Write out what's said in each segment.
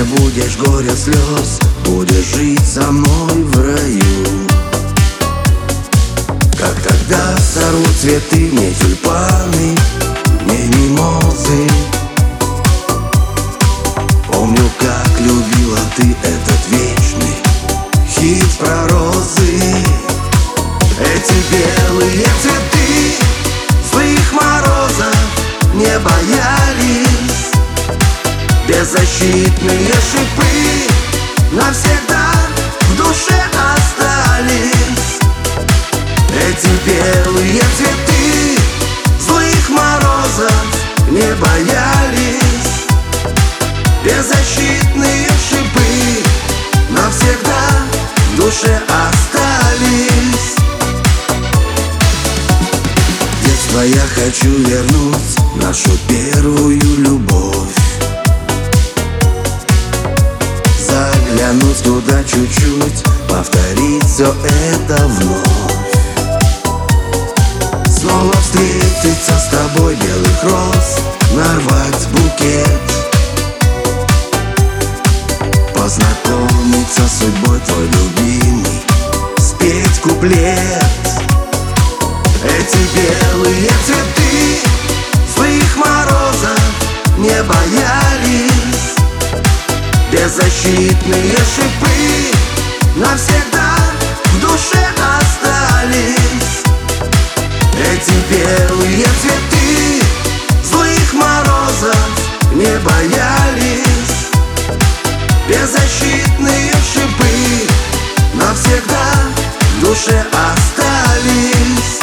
Не будешь горя, слез, будешь жить со мной в раю. Как тогда сорву цветы мне тюльпаны, мне мимозы. Помню, как любила ты этот вечный хит про розы. Эти белые цветы злых морозов не боялись. Беззащитные шипы навсегда в душе остались. Эти белые цветы злых морозов не боялись. Беззащитные шипы навсегда в душе остались. В детство я хочу вернуть нашу первую любовь, заглянуть туда чуть-чуть, повторить все это вновь. Снова встретиться с тобой, белых роз, нарвать букет, познакомиться с судьбой твой любимый, спеть куплет. Эти белые цветы злых морозов не боялись. Беззащитные шипы навсегда в душе остались. Эти белые цветы злых морозов не боялись. Беззащитные шипы навсегда в душе остались.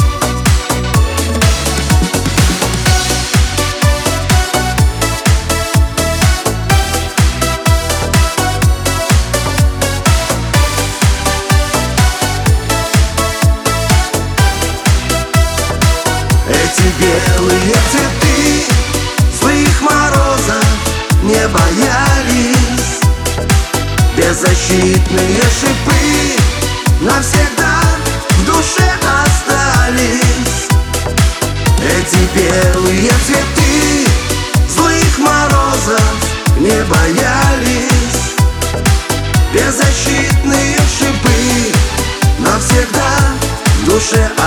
Эти белые цветы злых морозов не боялись. Беззащитные шипы навсегда в душе остались. Эти белые цветы злых морозов не боялись. Беззащитные шипы навсегда в душе остались.